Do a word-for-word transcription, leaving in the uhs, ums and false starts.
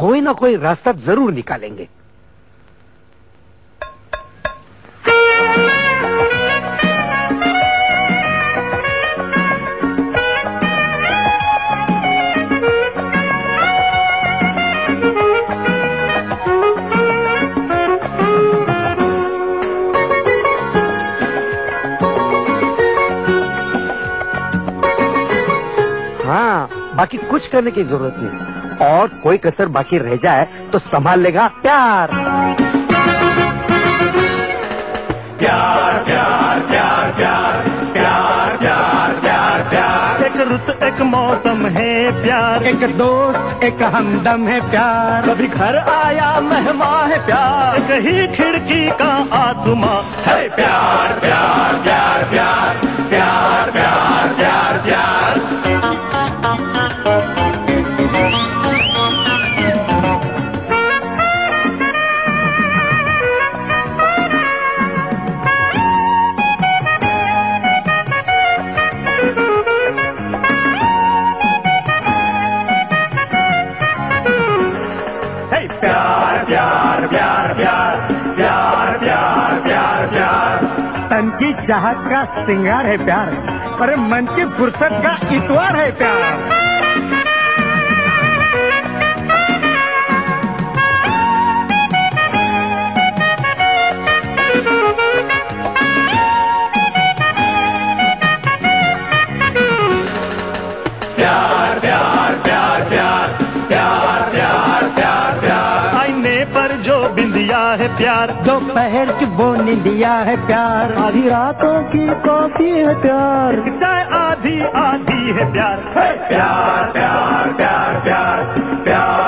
कोई ना कोई रास्ता जरूर निकालेंगे। हाँ, बाकी कुछ करने की जरूरत नहीं, और कोई कसर बाकी रह जाए तो संभाल लेगा प्यार। प्यार प्यार प्यार प्यार प्यार प्यार प्यार प्यार एक रुत एक मौसम है प्यार, एक दोस्त एक हमदम है प्यार, कभी घर आया मेहमान है प्यार, एक ही खिड़की का आसमां है प्यार प्यार प्यार प्यार प्यार प्यार प्यार प्यार। प्यार प्यार प्यार प्यार प्यार प्यार प्यार प्यार तन की चाहत का श्रृंगार है प्यार, पर मन की फुर्सत का इतवार है प्यार। प्यार प्यार प्यार प्यार प्यार प्यार प्यार प्यार आईने पर जो बिंदिया है प्यार, दोपहर की वो निंदिया है प्यार, आधी रातों की कॉफी है प्यार, चाय आधी आधी है प्यार, प्यार प्यार प्यार प्यार प्यार